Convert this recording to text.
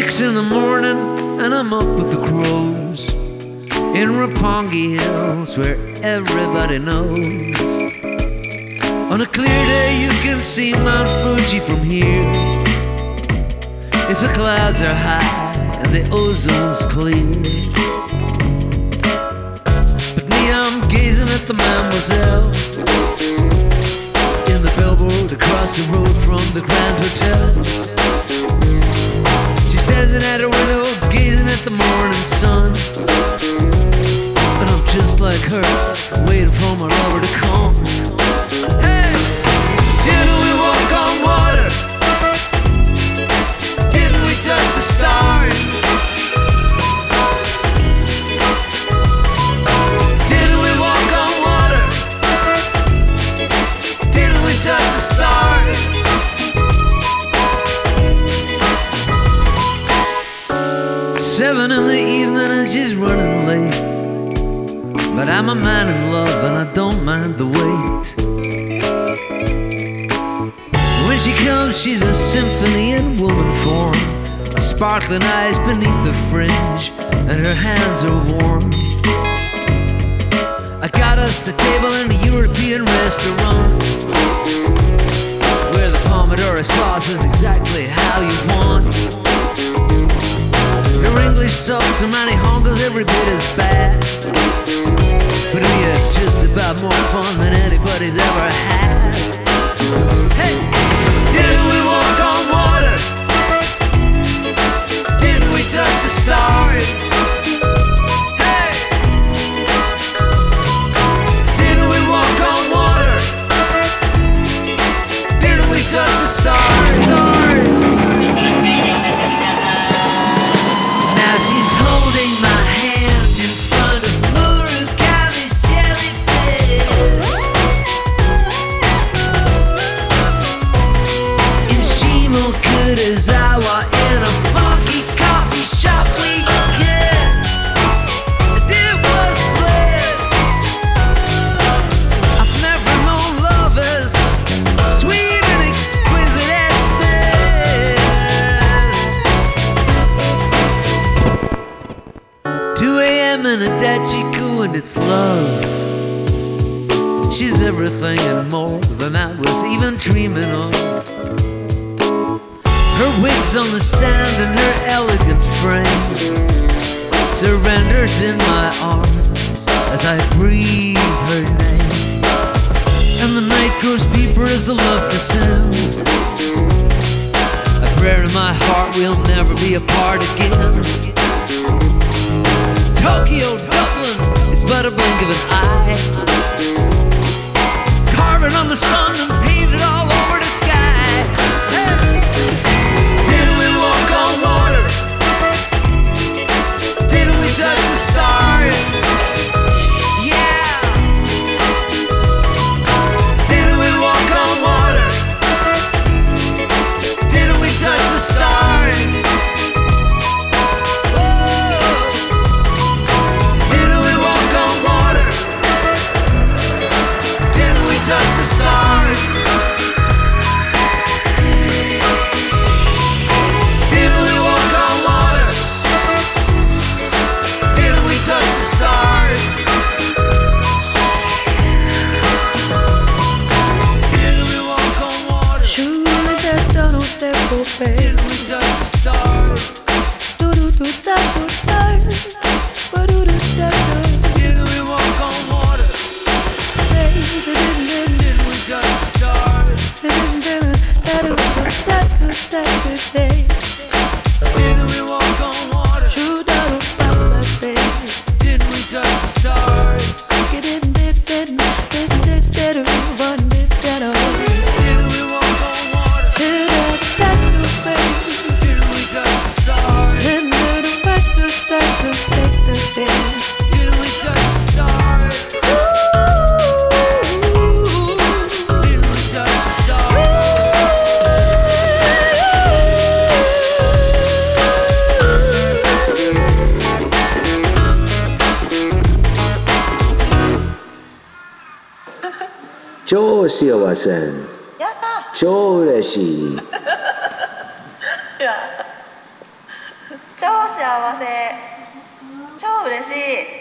6 in the morning and I'm up with the crows in Roppongi Hills where everybody knows. On a clear day you can see Mount Fuji from here if the clouds are high and the ozone's clear. But me, I'm gazing at the Mademoiselle in the billboard across the road from the Grand Hotel. She's standing at her window gazing at the morning sun, and I'm just like her, waiting for my lover to come. Hey! Didn't we walk on water? Didn't we touch the stars? Didn't we walk on water? Didn't we touch the stars? 7 in the evening and she's running late, but I'm a man in love and I don't mind the wait. When she comes, she's a symphony in woman form, sparkling eyes beneath the fringe, and her hands are warm. I got us a table in a European restaurant where the Pomodoro sauce is exactly how you want. Her English sucks and my Nihongo's every bit as bad, but we had just about more fun than anybody's ever had. Hey! Didn't we walk on water? Didn't we touch the stars? Hey! Didn't we walk on water? Didn't we touch the stars? Now she's holding my hand in front of Murakami's jellyfish in Shimokurazawa in a funky coffee shop we kissed, and it was bliss. I've never known love as sweet and exquisite as this. 2 a.m. in a Dachiku and it's love. She's everything and more than I was even dreaming of. Her wig's on the stand and her elegant frame surrenders in my arms as I breathe her name. And the night grows deeper as the love descends, a prayer in my heart we'll never be apart again. Tokyo, Dublin, it's but a blink of an eye, carving on the sun and painted all over the sky. Hey! Didn't we walk on water? Didn't we touch the stars? Yeah! Didn't we walk on water? Didn't we touch the stars? Didn't we walk on water? Didn't we touch the stars? Didn't we walk on water? Didn't we touch the stars? Didn't we walk on water? Didn't we touch the stars? Didn't we walk on water? Didn't we touch the stars? Didn't we walk on water? Didn't we touch the stars? Didn't we walk on water? Didn't we touch the stars? Didn't we touch the stars? Didn't we touch the stars? 超幸せ、超嬉しい。 超幸せ超嬉しい